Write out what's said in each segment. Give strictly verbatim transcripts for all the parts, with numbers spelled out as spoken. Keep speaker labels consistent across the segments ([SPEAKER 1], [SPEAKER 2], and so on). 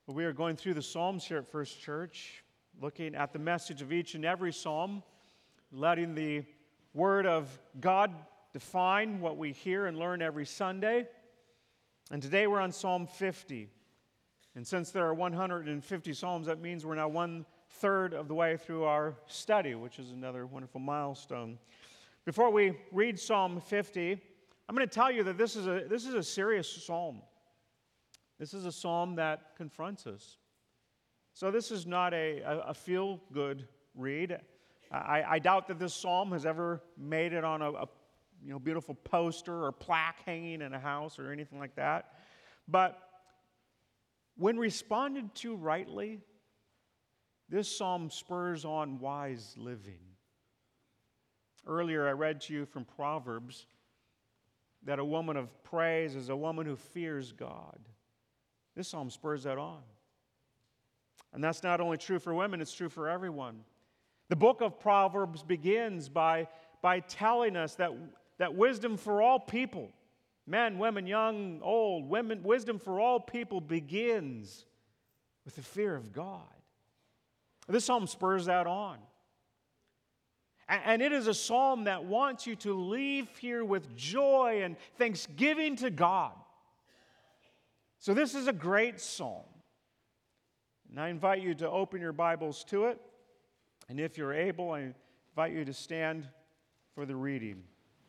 [SPEAKER 1] We are going through the Psalms here at First Church, looking at the message of each and every psalm, letting the Word of God define what we hear and learn every Sunday. And today we're on Psalm fifty. And since there are one hundred fifty psalms, that means we're now one-third of the way through our study, which is another wonderful milestone. Before we read Psalm fifty, I'm going to tell you that this is a, this is a serious psalm. This is a psalm that confronts us. So this is not a, a, a feel-good read. I, I doubt that this psalm has ever made it on a, a you know, beautiful poster or plaque hanging in a house or anything like that. But when responded to rightly, this psalm spurs on wise living. Earlier I read to you from Proverbs that a woman of praise is a woman who fears God. This psalm spurs that on. And that's not only true for women, it's true for everyone. The book of Proverbs begins by, by telling us that, that wisdom for all people, men, women, young, old, women, wisdom for all people begins with the fear of God. This psalm spurs that on. And, and it is a psalm that wants you to leave here with joy and thanksgiving to God. So this is a great psalm. And I invite you to open your Bibles to it. And if you're able, I invite you to stand for the reading.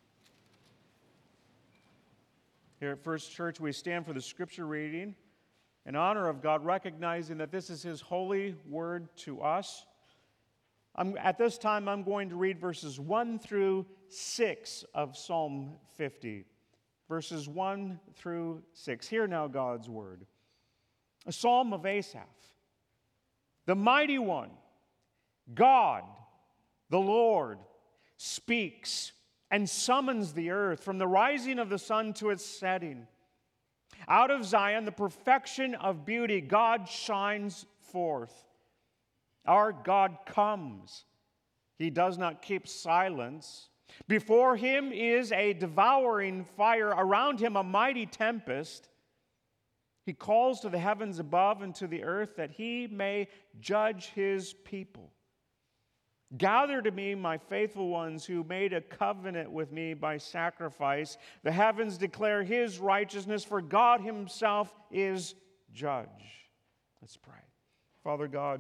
[SPEAKER 1] Here at First Church, we stand for the Scripture reading in honor of God, recognizing that this is His holy word to us. I'm, at this time, I'm going to read verses one through six of Psalm fifty. Verses one through six. Hear now God's word. A psalm of Asaph. The mighty one, God, the Lord, speaks and summons the earth from the rising of the sun to its setting. Out of Zion, the perfection of beauty, God shines forth. Our God comes. He does not keep silence. Before Him is a devouring fire, around Him a mighty tempest. He calls to the heavens above and to the earth that He may judge His people. Gather to me, my faithful ones who made a covenant with me by sacrifice. The heavens declare His righteousness, for God Himself is judge. Let's pray. Father God,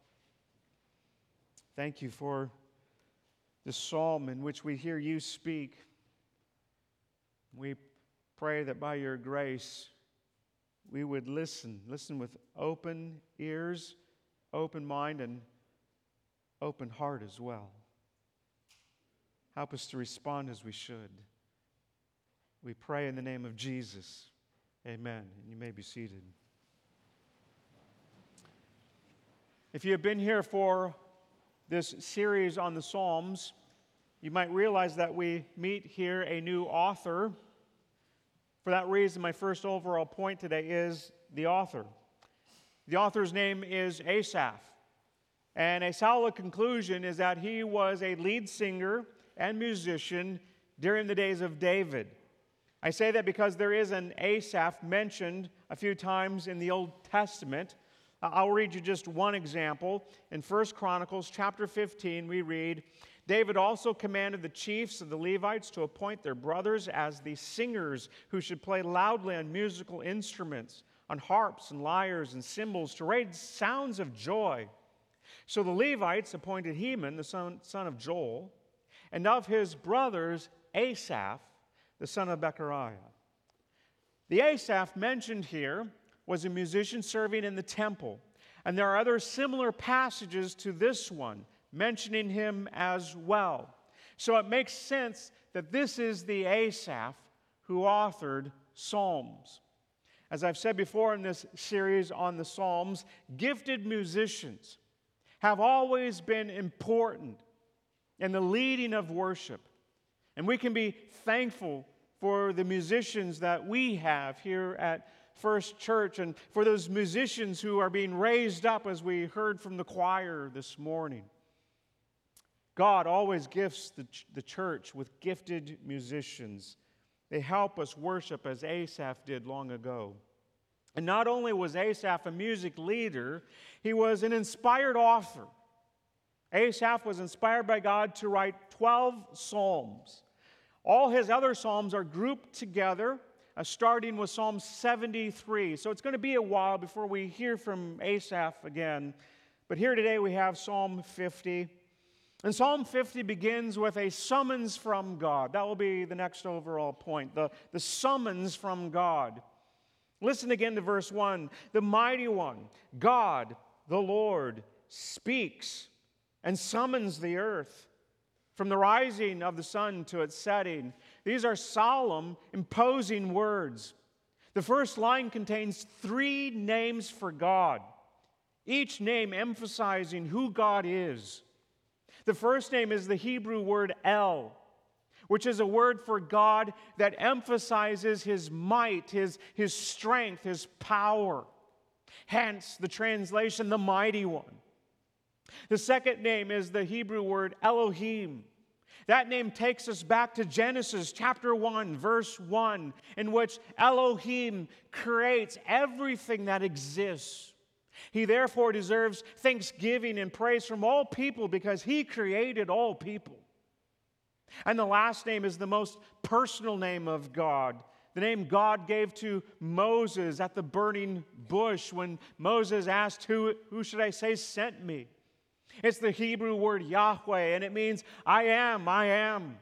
[SPEAKER 1] thank You for this psalm in which we hear You speak. We pray that by Your grace we would listen, listen with open ears, open mind, and open heart as well. Help us to respond as we should. We pray in the name of Jesus. Amen. And you may be seated. If you have been here for this series on the Psalms, you might realize that we meet here a new author. For that reason, my first overall point today is the author. The author's name is Asaph. And a solid conclusion is that he was a lead singer and musician during the days of David. I say that because there is an Asaph mentioned a few times in the Old Testament. I'll read you just one example. In First Chronicles chapter fifteen, we read, David also commanded the chiefs of the Levites to appoint their brothers as the singers who should play loudly on musical instruments, on harps and lyres and cymbals, to raise sounds of joy. So the Levites appointed Heman, the son, son of Joel, and of his brothers Asaph, the son of Bechariah. The Asaph mentioned here was a musician serving in the temple. And there are other similar passages to this one, mentioning him as well. So it makes sense that this is the Asaph who authored Psalms. As I've said before in this series on the Psalms, gifted musicians have always been important in the leading of worship. And we can be thankful for the musicians that we have here at First Church, and for those musicians who are being raised up as we heard from the choir this morning. God always gifts the, ch- the church with gifted musicians. They help us worship as Asaph did long ago. And not only was Asaph a music leader, he was an inspired author. Asaph was inspired by God to write twelve psalms. All his other psalms are grouped together, uh, starting with Psalm seventy-three. So it's going to be a while before we hear from Asaph again. But here today we have Psalm fifty. And Psalm fifty begins with a summons from God. That will be the next overall point, the, the summons from God. Listen again to verse one. The mighty one, God, the Lord, speaks and summons the earth from the rising of the sun to its setting. These are solemn, imposing words. The first line contains three names for God, each name emphasizing who God is. The first name is the Hebrew word El, which is a word for God that emphasizes His might, His, his strength, His power. Hence the translation, the mighty one. The second name is the Hebrew word Elohim. That name takes us back to Genesis chapter one, verse one, in which Elohim creates everything that exists. He therefore deserves thanksgiving and praise from all people because He created all people. And the last name is the most personal name of God, the name God gave to Moses at the burning bush when Moses asked, who, who should I say sent me? It's the Hebrew word Yahweh, and it means I am, I am.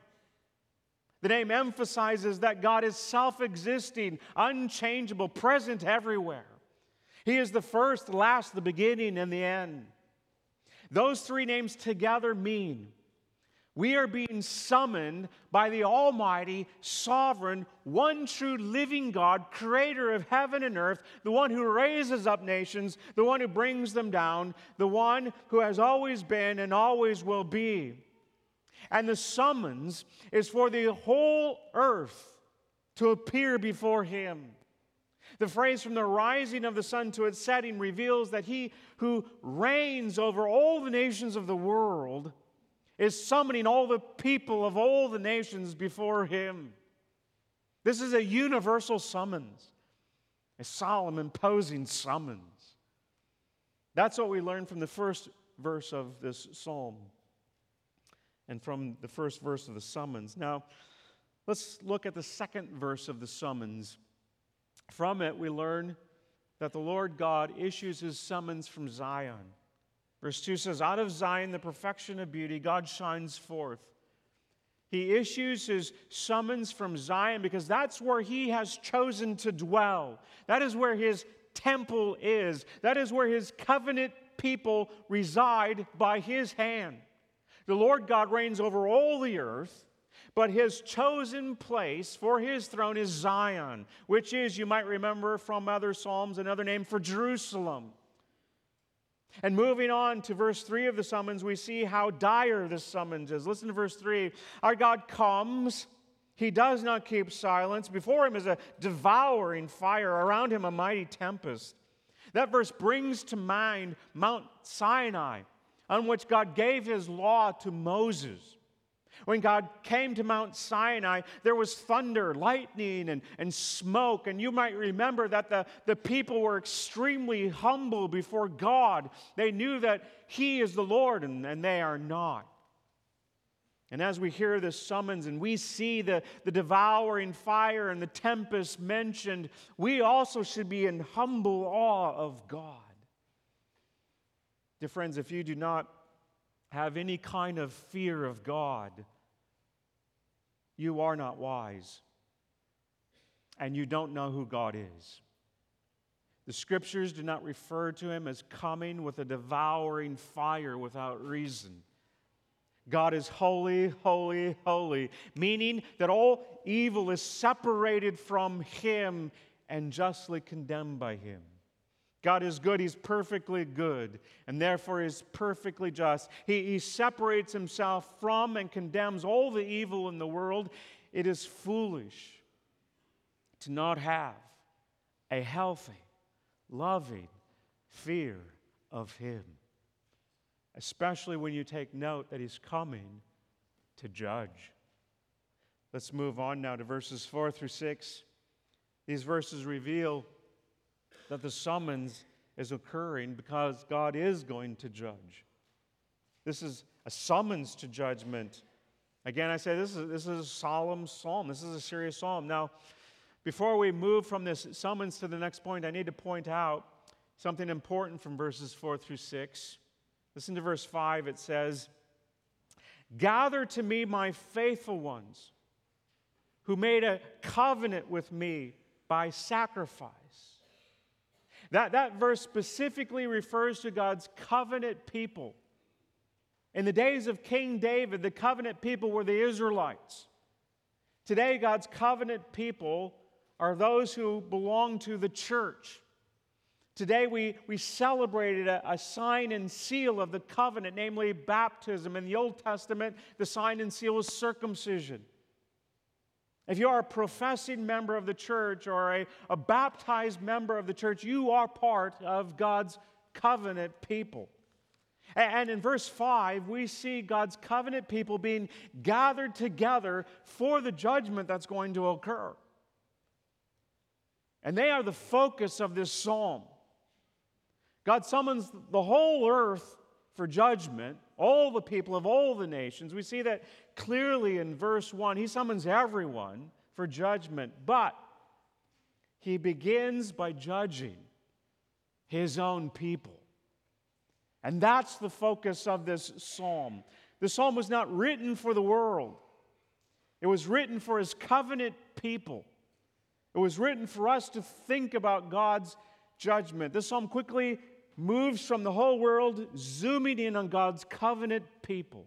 [SPEAKER 1] The name emphasizes that God is self-existing, unchangeable, present everywhere. He is the first, the last, the beginning, and the end. Those three names together mean we are being summoned by the almighty, sovereign, one true living God, creator of heaven and earth, the one who raises up nations, the one who brings them down, the one who has always been and always will be. And the summons is for the whole earth to appear before Him. The phrase from the rising of the sun to its setting reveals that He who reigns over all the nations of the world is summoning all the people of all the nations before Him. This is a universal summons, a solemn, imposing summons. That's what we learn from the first verse of this psalm and from the first verse of the summons. Now, let's look at the second verse of the summons. From it, we learn that the Lord God issues His summons from Zion. Verse two says, out of Zion, the perfection of beauty, God shines forth. He issues His summons from Zion because that's where He has chosen to dwell. That is where His temple is. That is where His covenant people reside by His hand. The Lord God reigns over all the earth, but His chosen place for His throne is Zion, which is, you might remember from other Psalms, another name for Jerusalem. And moving on to verse three of the summons, we see how dire this summons is. Listen to verse three. Our God comes. He does not keep silence. Before Him is a devouring fire. Around Him a mighty tempest. That verse brings to mind Mount Sinai, on which God gave His law to Moses. When God came to Mount Sinai, there was thunder, lightning, and, and smoke. And you might remember that the, the people were extremely humble before God. They knew that He is the Lord, and, and they are not. And as we hear this summons and we see the, the devouring fire and the tempest mentioned, we also should be in humble awe of God. Dear friends, if you do not have any kind of fear of God, you are not wise, and you don't know who God is. The Scriptures do not refer to Him as coming with a devouring fire without reason. God is holy, holy, holy, meaning that all evil is separated from Him and justly condemned by Him. God is good. He's perfectly good, and therefore is perfectly just. He, he separates Himself from and condemns all the evil in the world. It is foolish to not have a healthy, loving fear of Him, especially when you take note that He's coming to judge. Let's move on now to verses four through six. These verses reveal that the summons is occurring because God is going to judge. This is a summons to judgment. Again, I say this is, this is a solemn psalm. This is a serious psalm. Now, before we move from this summons to the next point, I need to point out something important from verses four through six. Listen to verse five. It says, "Gather to me my faithful ones, who made a covenant with me by sacrifice." That, that verse specifically refers to God's covenant people. In the days of King David, the covenant people were the Israelites. Today, God's covenant people are those who belong to the church. Today, we, we celebrated a, a sign and seal of the covenant, namely baptism. In the Old Testament, the sign and seal is circumcision. If you are a professing member of the church or a, a baptized member of the church, you are part of God's covenant people. And in verse five, we see God's covenant people being gathered together for the judgment that's going to occur. And they are the focus of this psalm. God summons the whole earth for judgment, all the people of all the nations. We see that clearly in verse one. He summons everyone for judgment, but he begins by judging his own people. And that's the focus of this psalm. The psalm was not written for the world. It was written for his covenant people. It was written for us to think about God's judgment. This psalm quickly moves from the whole world, zooming in on God's covenant people.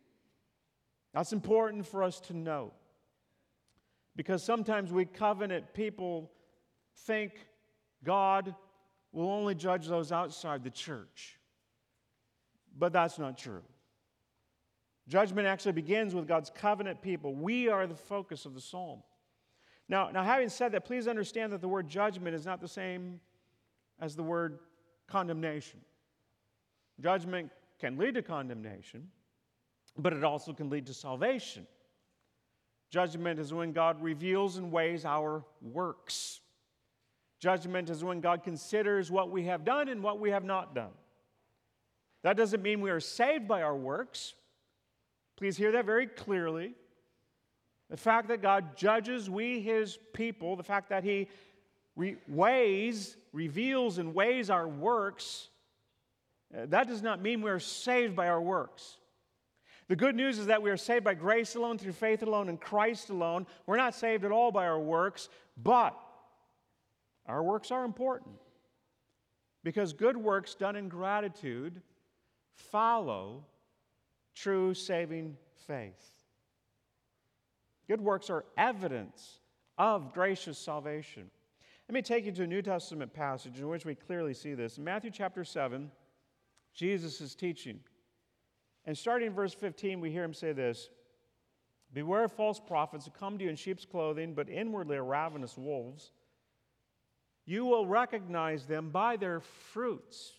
[SPEAKER 1] That's important for us to know, because sometimes we covenant people think God will only judge those outside the church. But that's not true. Judgment actually begins with God's covenant people. We are the focus of the psalm. Now, now, having said that, please understand that the word judgment is not the same as the word condemnation. Judgment can lead to condemnation, but it also can lead to salvation. Judgment is when God reveals and weighs our works. Judgment is when God considers what we have done and what we have not done. That doesn't mean we are saved by our works. Please hear that very clearly. The fact that God judges we, his people, the fact that he re- weighs, reveals and weighs our works, uh, that does not mean we are saved by our works. The good news is that we are saved by grace alone, through faith alone, in Christ alone. We're not saved at all by our works, but our works are important, because good works done in gratitude follow true saving faith. Good works are evidence of gracious salvation. Let me take you to a New Testament passage in which we clearly see this. In Matthew chapter seven, Jesus is teaching. And starting in verse fifteen, we hear him say this: "Beware of false prophets who come to you in sheep's clothing, but inwardly are ravenous wolves. You will recognize them by their fruits.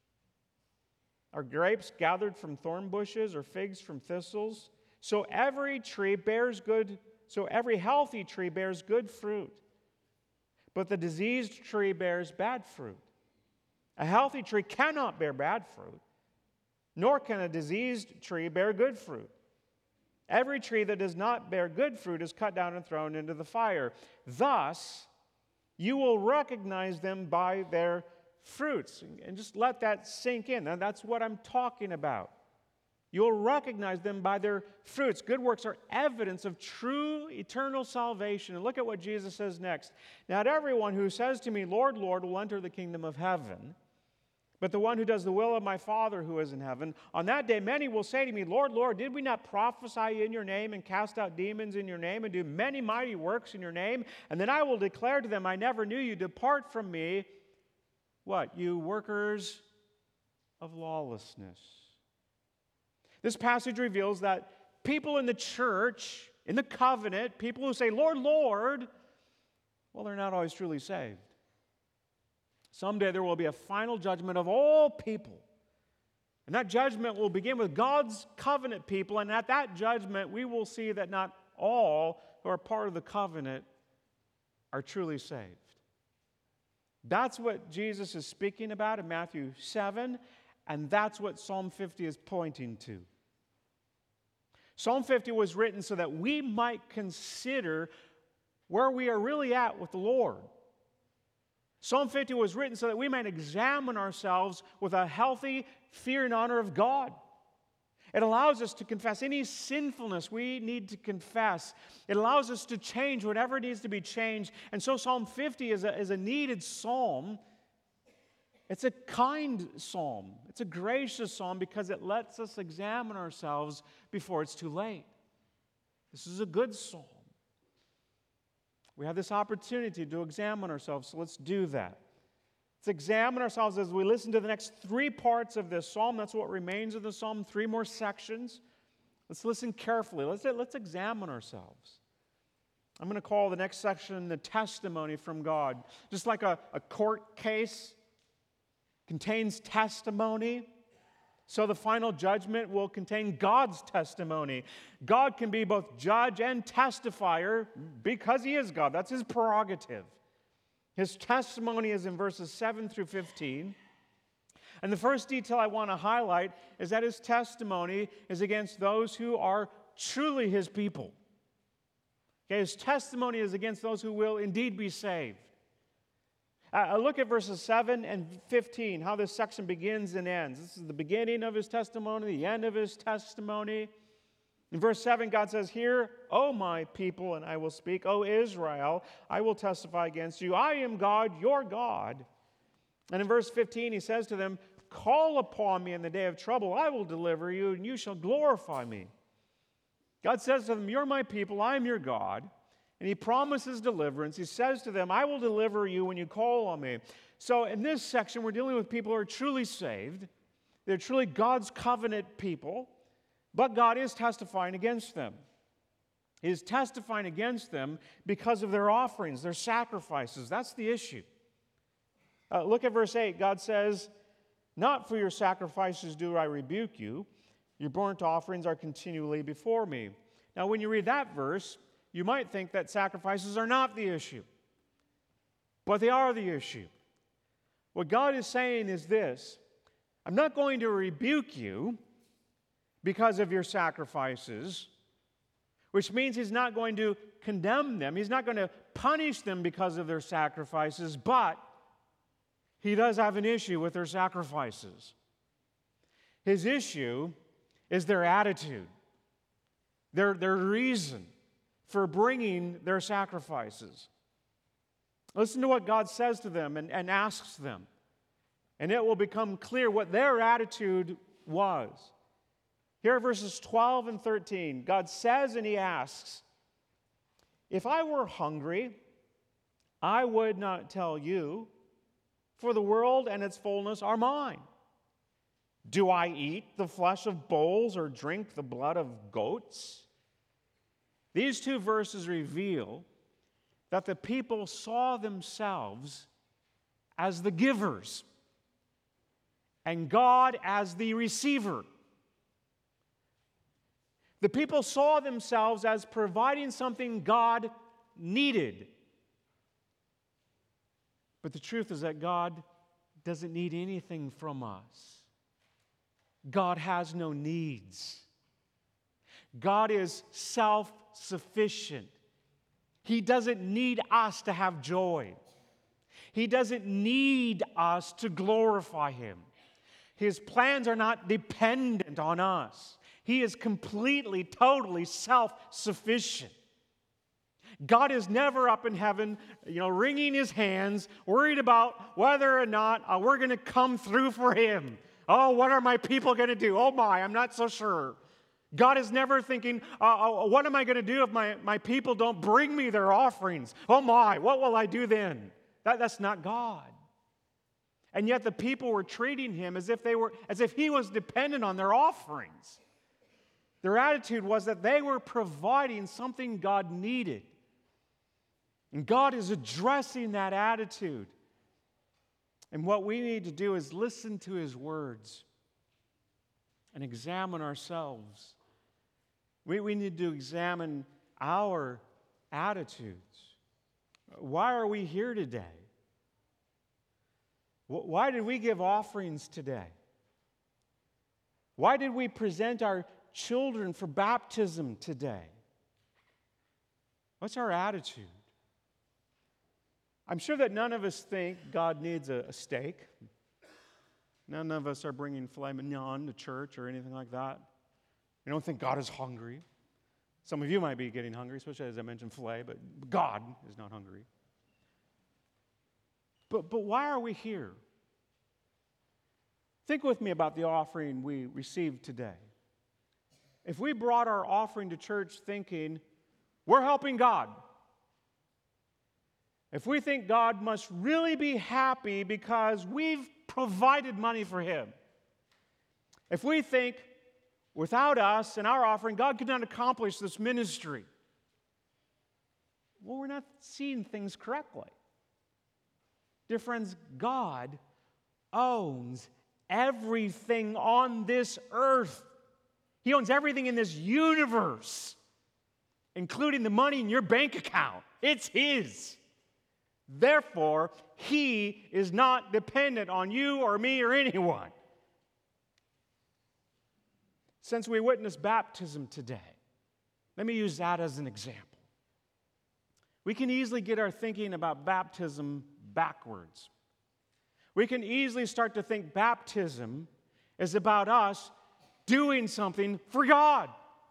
[SPEAKER 1] Are grapes gathered from thorn bushes or figs from thistles? So every tree bears good, so every healthy tree bears good fruit. But the diseased tree bears bad fruit. A healthy tree cannot bear bad fruit, nor can a diseased tree bear good fruit. Every tree that does not bear good fruit is cut down and thrown into the fire. Thus, you will recognize them by their fruits." And just let that sink in. And that's what I'm talking about. You'll recognize them by their fruits. Good works are evidence of true eternal salvation. And look at what Jesus says next. "Not everyone who says to me, 'Lord, Lord,' will enter the kingdom of heaven, but the one who does the will of my Father who is in heaven. On that day many will say to me, 'Lord, Lord, did we not prophesy in your name and cast out demons in your name and do many mighty works in your name?' And then I will declare to them, 'I never knew you. Depart from me,' what? 'You workers of lawlessness.'" This passage reveals that people in the church, in the covenant, people who say, "Lord, Lord," well, they're not always truly saved. Someday there will be a final judgment of all people. And that judgment will begin with God's covenant people. And at that judgment, we will see that not all who are part of the covenant are truly saved. That's what Jesus is speaking about in Matthew seven, and that's what Psalm fifty is pointing to. Psalm fifty was written so that we might consider where we are really at with the Lord. Psalm fifty was written so that we might examine ourselves with a healthy fear and honor of God. It allows us to confess any sinfulness we need to confess. It allows us to change whatever needs to be changed. And so Psalm fifty is a, is a needed psalm. It's a kind psalm. It's a gracious psalm because it lets us examine ourselves before it's too late. This is a good psalm. We have this opportunity to examine ourselves, so let's do that. Let's examine ourselves as we listen to the next three parts of this psalm. That's what remains of the psalm, three more sections. Let's listen carefully. Let's, let's examine ourselves. I'm going to call the next section the testimony from God. Just like a, a court case contains testimony, so the final judgment will contain God's testimony. God can be both judge and testifier because He is God. That's His prerogative. His testimony is in verses seven through fifteen. And the first detail I want to highlight is that His testimony is against those who are truly His people. Okay, His testimony is against those who will indeed be saved. Uh, look at verses seven and fifteen, how this section begins and ends. This is the beginning of His testimony, the end of His testimony. In verse seven, God says, "Hear, O my people, and I will speak. O Israel, I will testify against you. I am God, your God." And in verse fifteen, He says to them, "Call upon me in the day of trouble. I will deliver you, and you shall glorify me." God says to them, "You're my people, I am your God." And He promises deliverance. He says to them, "I will deliver you when you call on me." So in this section, we're dealing with people who are truly saved. They're truly God's covenant people. But God is testifying against them. He is testifying against them because of their offerings, their sacrifices. That's the issue. Uh, look at verse eight. God says, "Not for your sacrifices do I rebuke you. Your burnt offerings are continually before me." Now, when you read that verse, you might think that sacrifices are not the issue. But they are the issue. What God is saying is this: I'm not going to rebuke you because of your sacrifices, which means He's not going to condemn them. He's not going to punish them because of their sacrifices, but He does have an issue with their sacrifices. His issue is their attitude, their, their reason for bringing their sacrifices. Listen to what God says to them and, and asks them, and it will become clear what their attitude was. Here are verses twelve and thirteen. God says and He asks, "If I were hungry, I would not tell you, for the world and its fullness are mine. Do I eat the flesh of bulls or drink the blood of goats?" These two verses reveal that the people saw themselves as the givers and God as the receiver. The people saw themselves as providing something God needed. But the truth is that God doesn't need anything from us. God has no needs. God is self-sufficient. He doesn't need us to have joy. He doesn't need us to glorify Him. His plans are not dependent on us. He is completely, totally self-sufficient. God is never up in heaven, you know, wringing His hands, worried about whether or not uh, we're going to come through for Him. Oh, what are my people going to do? Oh my, I'm not so sure. God is never thinking, uh, oh, what am I going to do if my, my people don't bring me their offerings? Oh my, what will I do then? That, that's not God. And yet the people were treating Him as if they were, as if He was dependent on their offerings. Their attitude was that they were providing something God needed. And God is addressing that attitude. And what we need to do is listen to His words and examine ourselves. We, we need to examine our attitudes. Why are we here today? Why did we give offerings today? Why did we present our children for baptism today? What's our attitude? I'm sure that none of us think God needs a, a steak. None of us are bringing filet mignon to church or anything like that. We don't think God is hungry. Some of you might be getting hungry, especially as I mentioned filet, but God is not hungry. But, but why are we here? Think with me about the offering we received today. If we brought our offering to church thinking, we're helping God. If we think God must really be happy because we've provided money for Him. If we think, without us and our offering, God could not accomplish this ministry. Well, we're not seeing things correctly. Dear friends, God owns everything on this earth. He owns everything in this universe, including the money in your bank account. It's His. Therefore, He is not dependent on you or me or anyone. Since we witnessed baptism today, let me use that as an example. We can easily get our thinking about baptism backwards. We can easily start to think baptism is about us doing something for God.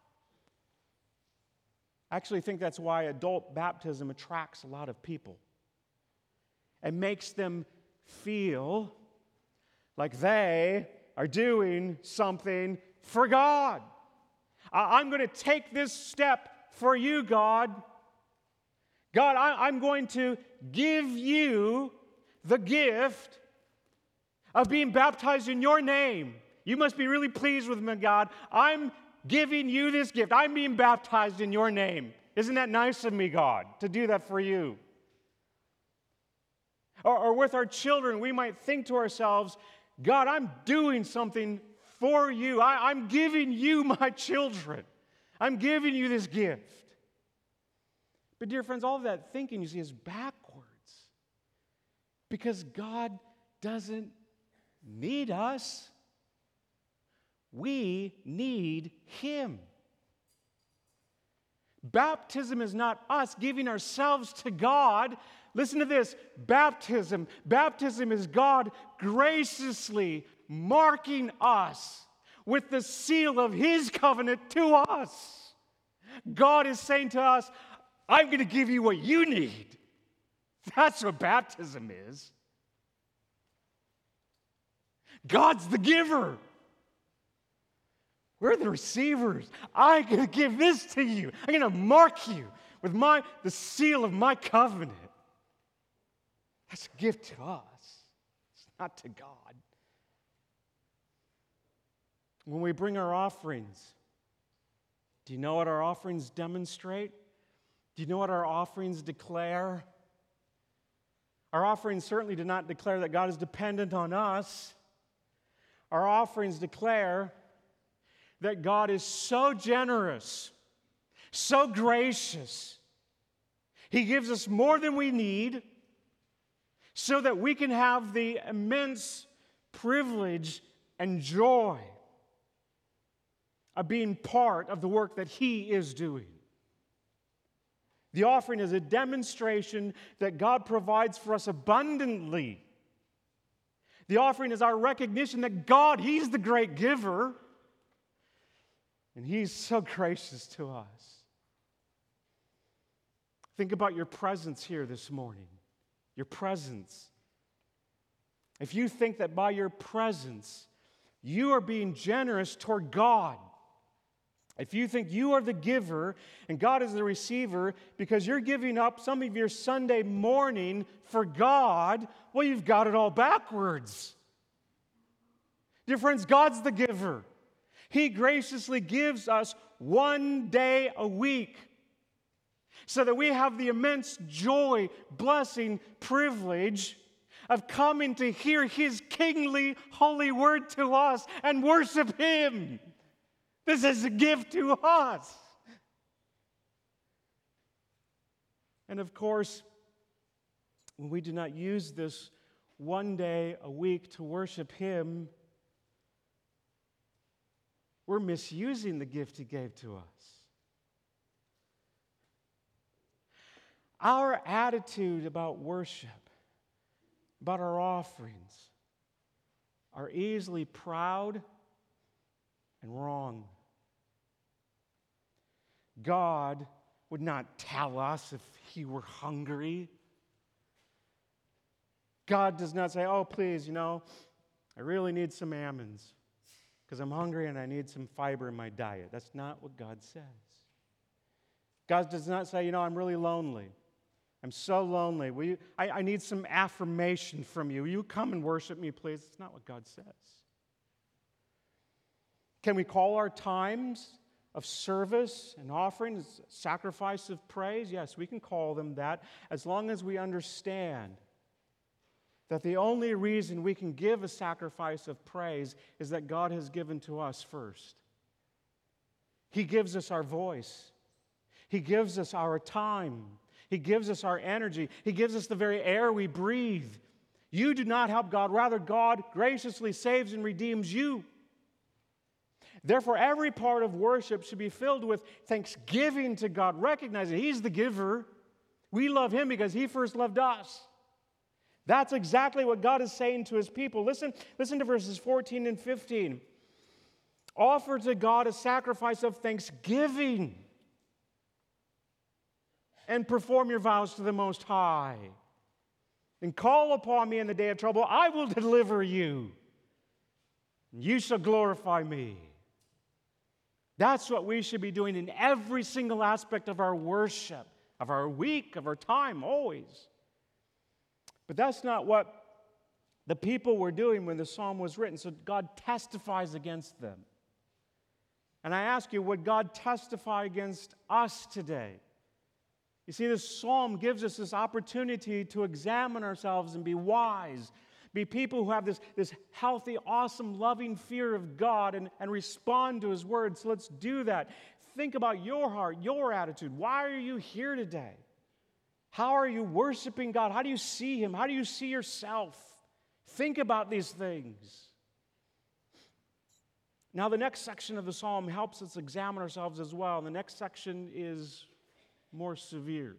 [SPEAKER 1] I actually think that's why adult baptism attracts a lot of people and makes them feel like they are doing something for God. I'm going to take this step for you, God. God, I'm going to give you the gift of being baptized in your name. You must be really pleased with me, God. I'm giving you this gift. I'm being baptized in your name. Isn't that nice of me, God, to do that for you? Or, or with our children, we might think to ourselves, God, I'm doing something for you. I, I'm giving you my children. I'm giving you this gift. But dear friends, all of that thinking, you see, is backwards. Because God doesn't need us. We need Him. Baptism is not us giving ourselves to God. Listen to this. Baptism. Baptism is God graciously marking us with the seal of His covenant to us. God is saying to us, I'm going to give you what you need. That's what baptism is. God's the giver. We're the receivers. I'm going to give this to you. I'm going to mark you with my the seal of my covenant. That's a gift to us. It's not to God. When we bring our offerings, do you know what our offerings demonstrate? Do you know what our offerings declare? Our offerings certainly do not declare that God is dependent on us. Our offerings declare that God is so generous, so gracious. He gives us more than we need so that we can have the immense privilege and joy of being part of the work that He is doing. The offering is a demonstration that God provides for us abundantly. The offering is our recognition that God, He's the great giver, and He's so gracious to us. Think about your presence here this morning. Your presence. If you think that by your presence you are being generous toward God, if you think you are the giver and God is the receiver because you're giving up some of your Sunday morning for God, well, you've got it all backwards. Dear friends, God's the giver. He graciously gives us one day a week so that we have the immense joy, blessing, privilege of coming to hear His kingly, holy word to us and worship Him. This is a gift to us. And of course, when we do not use this one day a week to worship Him, we're misusing the gift He gave to us. Our attitude about worship, about our offerings, are easily proud and wrong. God would not tell us if He were hungry. God does not say, oh, please, you know, I really need some almonds because I'm hungry and I need some fiber in my diet. That's not what God says. God does not say, you know, I'm really lonely. I'm so lonely. Will you, I, I need some affirmation from you. Will you come and worship me, please? It's not what God says. Can we call our times of service and offerings sacrifice of praise? Yes, we can call them that, as long as we understand that the only reason we can give a sacrifice of praise is that God has given to us first. He gives us our voice. He gives us our time. He gives us our energy. He gives us the very air we breathe. You do not help God. Rather, God graciously saves and redeems you. Therefore, every part of worship should be filled with thanksgiving to God, recognizing He's the giver. We love Him because He first loved us. That's exactly what God is saying to His people. Listen, listen to verses fourteen and fifteen. Offer to God a sacrifice of thanksgiving and perform your vows to the Most High. And call upon me in the day of trouble. I will deliver you. You shall glorify me. That's what we should be doing in every single aspect of our worship, of our week, of our time, always. But that's not what the people were doing when the psalm was written. So God testifies against them. And I ask you, would God testify against us today? You see, this psalm gives us this opportunity to examine ourselves and be wise, be people who have this, this healthy, awesome, loving fear of God and, and respond to His word. So let's do that. Think about your heart, your attitude. Why are you here today? How are you worshiping God? How do you see Him? How do you see yourself? Think about these things. Now, the next section of the psalm helps us examine ourselves as well. The next section is more severe.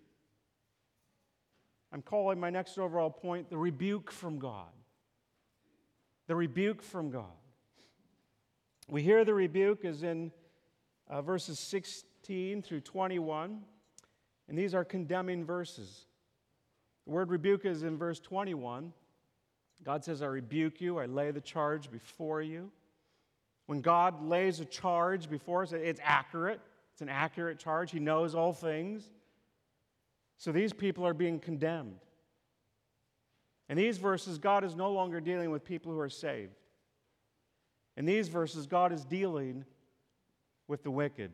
[SPEAKER 1] I'm calling my next overall point the rebuke from God. The rebuke from God. We hear the rebuke is in uh, verses sixteen through twenty-one, and these are condemning verses. The word rebuke is in verse twenty-one. God says, I rebuke you, I lay the charge before you. When God lays a charge before us, it's accurate. It's an accurate charge. He knows all things. So these people are being condemned. In these verses, God is no longer dealing with people who are saved. In these verses, God is dealing with the wicked.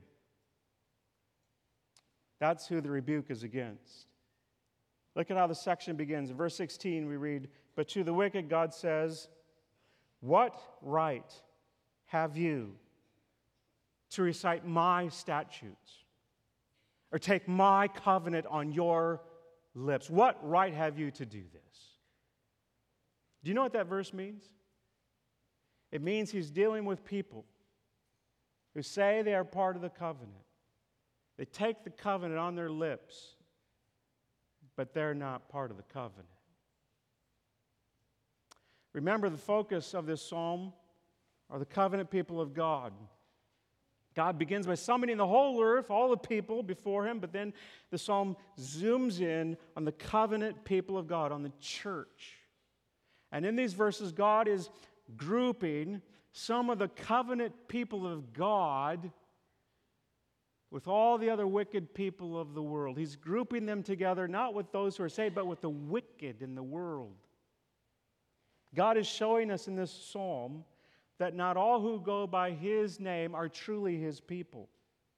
[SPEAKER 1] That's who the rebuke is against. Look at how the section begins. In verse sixteen, we read, but to the wicked, God says, what right have you to recite my statutes or take my covenant on your lips? What right have you to do this? Do you know what that verse means? It means he's dealing with people who say they are part of the covenant. They take the covenant on their lips, but they're not part of the covenant. Remember, the focus of this psalm are the covenant people of God. God begins by summoning the whole earth, all the people before Him, but then the psalm zooms in on the covenant people of God, on the church. And in these verses, God is grouping some of the covenant people of God with all the other wicked people of the world. He's grouping them together, not with those who are saved, but with the wicked in the world. God is showing us in this psalm that not all who go by His name are truly His people.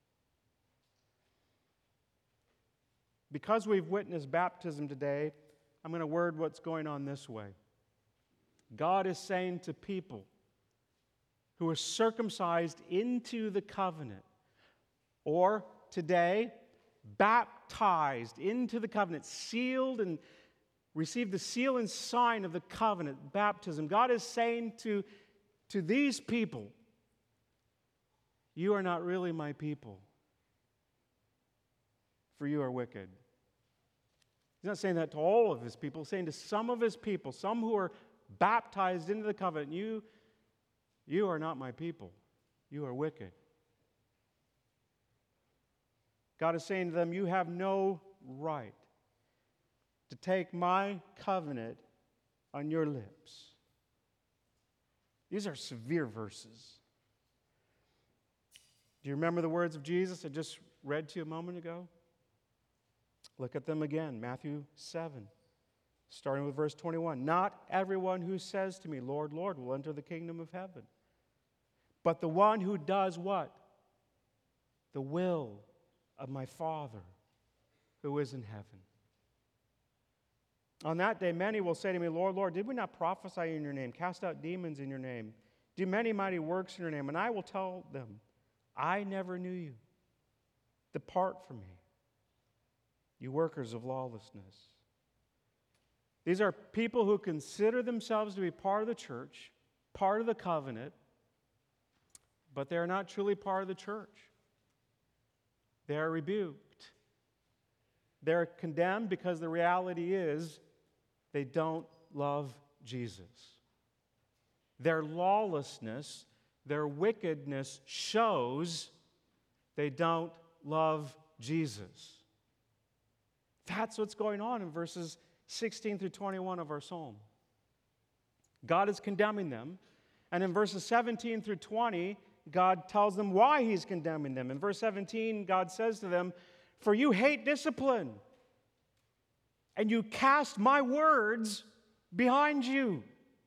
[SPEAKER 1] Because we've witnessed baptism today, I'm going to word what's going on this way. God is saying to people who are circumcised into the covenant, or today, baptized into the covenant, sealed and receive the seal and sign of the covenant, baptism. God is saying to, to these people, you are not really my people, for you are wicked. He's not saying that to all of his people. He's saying to some of his people, some who are baptized into the covenant, you, you are not my people. You are wicked. God is saying to them, you have no right to take my covenant on your lips. These are severe verses. Do you remember the words of Jesus I just read to you a moment ago? Look at them again, Matthew seven, starting with verse twenty-one. Not everyone who says to me, Lord, Lord, will enter the kingdom of heaven, but the one who does what? The will of my Father who is in heaven. On that day, many will say to me, Lord, Lord, did we not prophesy in your name, cast out demons in your name, do many mighty works in your name? And I will tell them, I never knew you. Depart from me, you workers of lawlessness. These are people who consider themselves to be part of the church, part of the covenant, but they are not truly part of the church. They are rebuked. They're condemned because the reality is they don't love Jesus. Their lawlessness, their wickedness shows they don't love Jesus. That's what's going on in verses sixteen through twenty-one of our psalm. God is condemning them. And in verses seventeen through twenty, God tells them why he's condemning them. In verse seventeen, God says to them, for you hate discipline, and you cast my words behind you.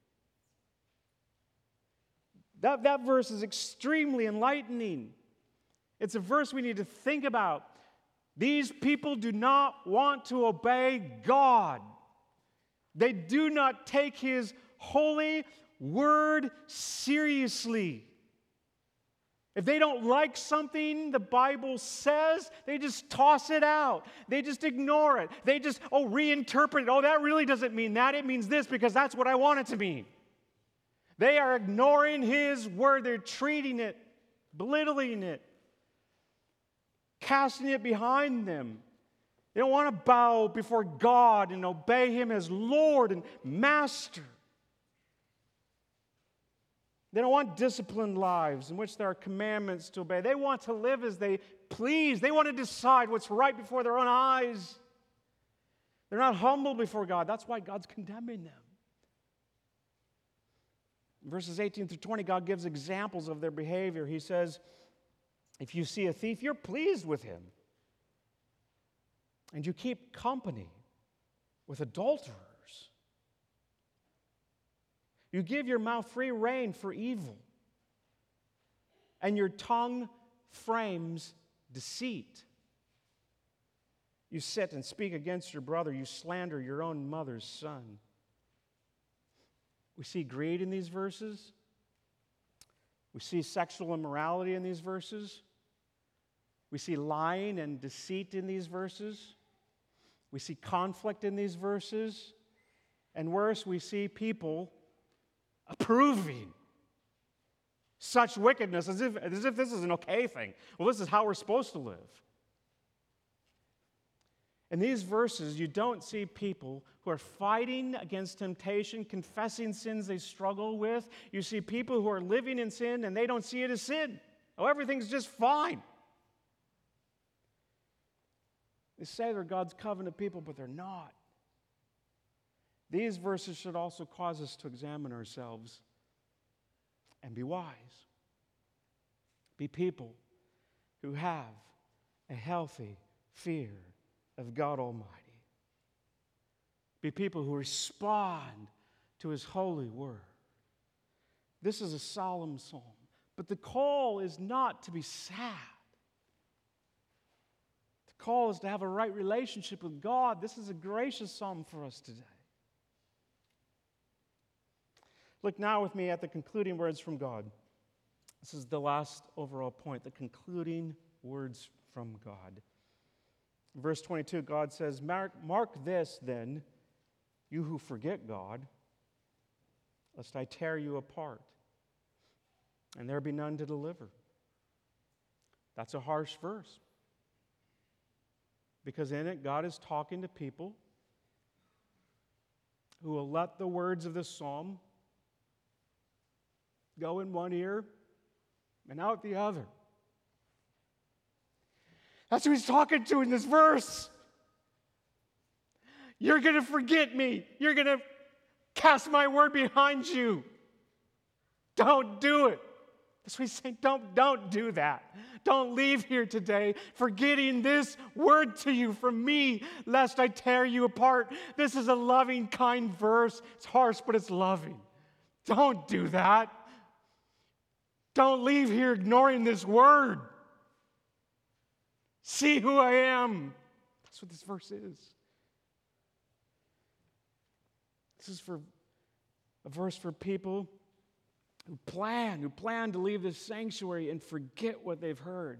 [SPEAKER 1] That, that verse is extremely enlightening. It's a verse we need to think about. These people do not want to obey God. They do not take his holy word seriously. If they don't like something the Bible says, they just toss it out. They just ignore it. They just, oh, reinterpret it. Oh, that really doesn't mean that. It means this because that's what I want it to mean. They are ignoring his word. They're treating it, belittling it, casting it behind them. They don't want to bow before God and obey him as Lord and Master. They don't want disciplined lives in which there are commandments to obey. They want to live as they please. They want to decide what's right before their own eyes. They're not humble before God. That's why God's condemning them. In verses eighteen through twenty, God gives examples of their behavior. He says, if you see a thief, you're pleased with him. And you keep company with adulterers. You give your mouth free rein for evil, and your tongue frames deceit. You sit and speak against your brother. You slander your own mother's son. We see greed in these verses. We see sexual immorality in these verses. We see lying and deceit in these verses. We see conflict in these verses. And worse, we see people approving such wickedness as if, as if this is an okay thing. Well, this is how we're supposed to live. In these verses, you don't see people who are fighting against temptation, confessing sins they struggle with. You see people who are living in sin and they don't see it as sin. Oh, everything's just fine. They say they're God's covenant people, but they're not. These verses should also cause us to examine ourselves and be wise. Be people who have a healthy fear of God Almighty. Be people who respond to his holy word. This is a solemn psalm, but the call is not to be sad. The call is to have a right relationship with God. This is a gracious psalm for us today. Look now with me at the concluding words from God. This is the last overall point, the concluding words from God. In verse twenty-two, God says, mark, mark this then, You who forget God, lest I tear you apart, and there be none to deliver. That's a harsh verse, because in it, God is talking to people who will let the words of this psalm go in one ear and out the other. That's who he's talking to in this verse. You're going to forget me. You're going to cast my word behind you. Don't do it. That's what he's saying. Don't, don't do that. Don't leave here today forgetting this word to you from me, lest I tear you apart. This is a loving, kind verse. It's harsh, but it's loving. Don't do that. Don't leave here ignoring this word. See who I am. That's what this verse is. This is for a verse for people who plan, who plan to leave this sanctuary and forget what they've heard.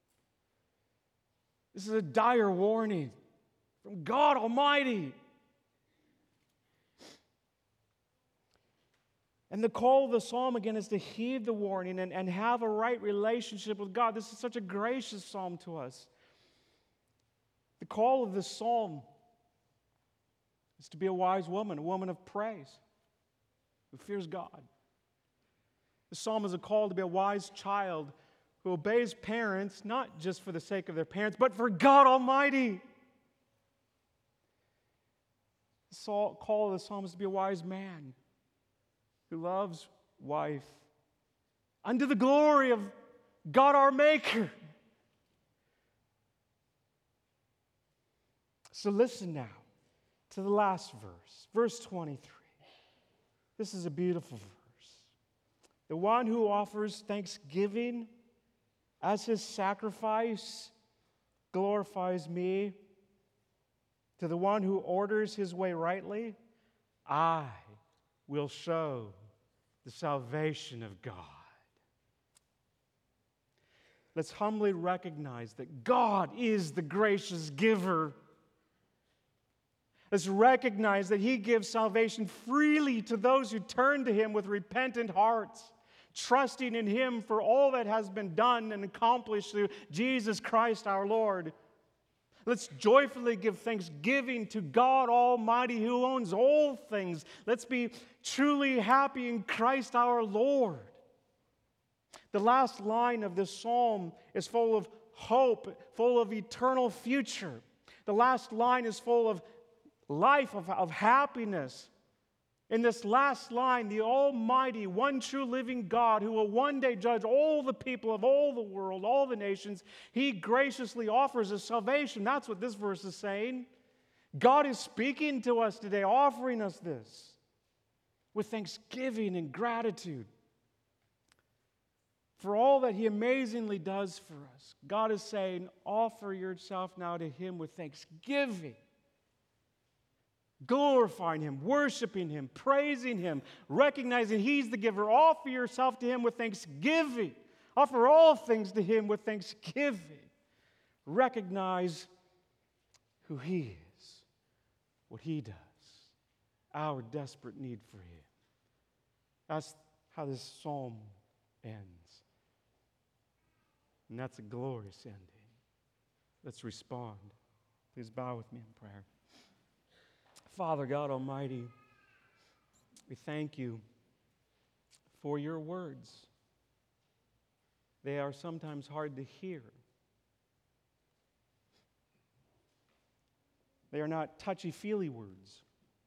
[SPEAKER 1] This is a dire warning from God Almighty. And the call of the psalm, again, is to heed the warning and, and have a right relationship with God. This is such a gracious psalm to us. The call of this psalm is to be a wise woman, a woman of praise, who fears God. The psalm is a call to be a wise child who obeys parents, not just for the sake of their parents, but for God Almighty. The call of the psalm is to be a wise man who loves wife unto the glory of God our Maker. So listen now to the last verse, verse twenty-three. This is a beautiful verse. The one who offers thanksgiving as his sacrifice glorifies me. To the one who orders his way rightly, I will show the salvation of God. Let's humbly recognize that God is the gracious giver. Let's recognize that He gives salvation freely to those who turn to Him with repentant hearts, trusting in Him for all that has been done and accomplished through Jesus Christ our Lord. Let's joyfully give thanksgiving to God Almighty who owns all things. Let's be truly happy in Christ our Lord. The last line of this psalm is full of hope, full of eternal future. The last line is full of life, of, of happiness. In this last line, the Almighty, one true living God who will one day judge all the people of all the world, all the nations, He graciously offers us salvation. That's what this verse is saying. God is speaking to us today, offering us this with thanksgiving and gratitude for all that He amazingly does for us. God is saying, offer yourself now to Him with thanksgiving. Glorifying Him, worshiping Him, praising Him, recognizing He's the giver. Offer yourself to Him with thanksgiving. Offer all things to Him with thanksgiving. Recognize who He is, what He does, our desperate need for Him. That's how this psalm ends. And that's a glorious ending. Let's respond. Please bow with me in prayer. Father God Almighty, we thank You for Your words. They are sometimes hard to hear. They are not touchy-feely words,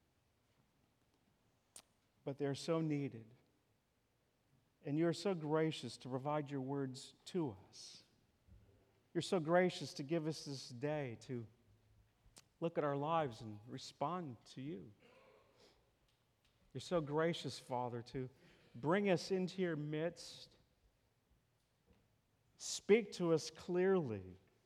[SPEAKER 1] but they are so needed. And You are so gracious to provide Your words to us. You're so gracious to give us this day to look at our lives and respond to You. You're so gracious, Father, to bring us into Your midst. Speak to us clearly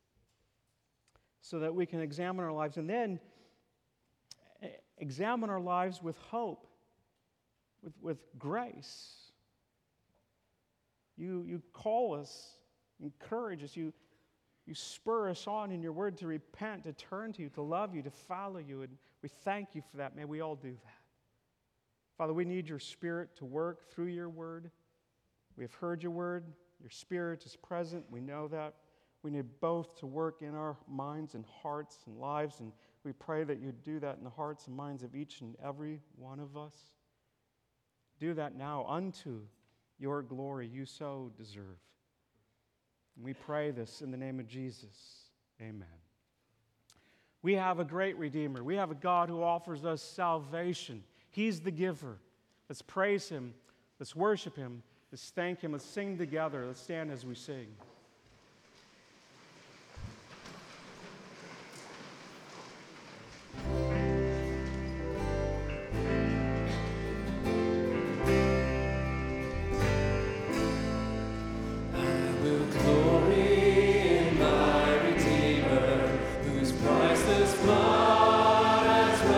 [SPEAKER 1] so that we can examine our lives and then examine our lives with hope, with, with grace. You, you call us, encourage us, you You spur us on in your word to repent, to turn to you, to love you, to follow you, and we thank you for that. May we all do that. Father, we need your Spirit to work through your word. We have heard your word. Your Spirit is present. We know that. We need both to work in our minds and hearts and lives, and we pray that you do that in the hearts and minds of each and every one of us. Do that now unto your glory you so deserve. And we pray this in the name of Jesus. Amen. We have a great Redeemer. We have a God who offers us salvation. He's the giver. Let's praise him. Let's worship him. Let's thank him. Let's sing together. Let's stand as we sing.